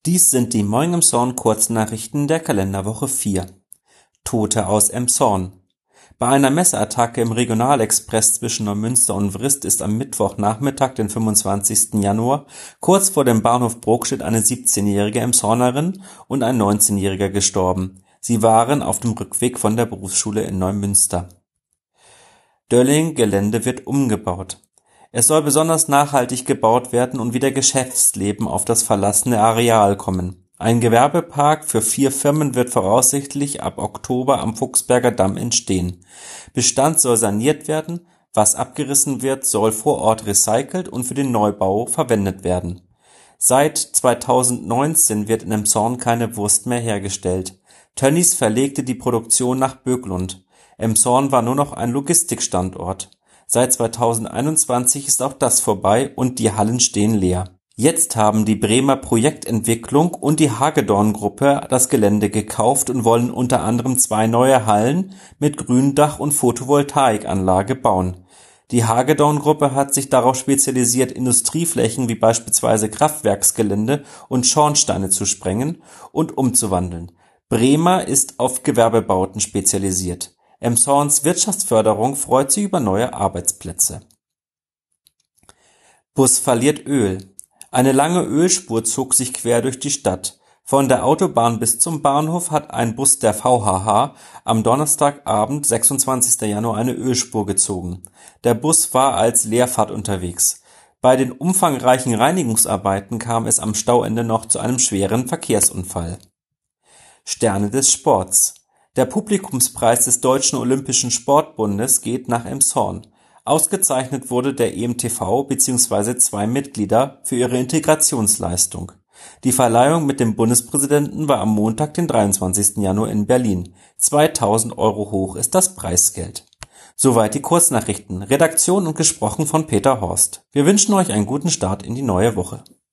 Dies sind die Moin Emshorn Kurznachrichten der Kalenderwoche 4. Tote aus Emshorn. Bei einer Messerattacke im Regionalexpress zwischen Neumünster und Vrist ist am Mittwochnachmittag, den 25. Januar, kurz vor dem Bahnhof Brokstedt eine 17-jährige Emshornerin und ein 19-jähriger gestorben. Sie waren auf dem Rückweg von der Berufsschule in Neumünster. Dölling-Gelände wird umgebaut. Es soll besonders nachhaltig gebaut werden und wieder Geschäftsleben auf das verlassene Areal kommen. Ein Gewerbepark für 4 Firmen wird voraussichtlich ab Oktober am Fuchsberger Damm entstehen. Bestand soll saniert werden, was abgerissen wird, soll vor Ort recycelt und für den Neubau verwendet werden. Seit 2019 wird in Emshorn keine Wurst mehr hergestellt. Tönnies verlegte die Produktion nach Böglund. Emshorn war nur noch ein Logistikstandort. Seit 2021 ist auch das vorbei und die Hallen stehen leer. Jetzt haben die Bremer Projektentwicklung und die Hagedorn-Gruppe das Gelände gekauft und wollen unter anderem 2 neue Hallen mit Gründach und Photovoltaikanlage bauen. Die Hagedorn-Gruppe hat sich darauf spezialisiert, Industrieflächen wie beispielsweise Kraftwerksgelände und Schornsteine zu sprengen und umzuwandeln. Bremer ist auf Gewerbebauten spezialisiert. Emshorns Wirtschaftsförderung freut sich über neue Arbeitsplätze. Bus verliert Öl. Eine lange Ölspur zog sich quer durch die Stadt. Von der Autobahn bis zum Bahnhof hat ein Bus der VHH am Donnerstagabend, 26. Januar, eine Ölspur gezogen. Der Bus war als Leerfahrt unterwegs. Bei den umfangreichen Reinigungsarbeiten kam es am Stauende noch zu einem schweren Verkehrsunfall. Sterne des Sports. Der Publikumspreis des Deutschen Olympischen Sportbundes geht nach Emshorn. Ausgezeichnet wurde der EMTV bzw. 2 Mitglieder für ihre Integrationsleistung. Die Verleihung mit dem Bundespräsidenten war am Montag, den 23. Januar in Berlin. 2.000 Euro hoch ist das Preisgeld. Soweit die Kurznachrichten. Redaktion und gesprochen von Peter Horst. Wir wünschen euch einen guten Start in die neue Woche.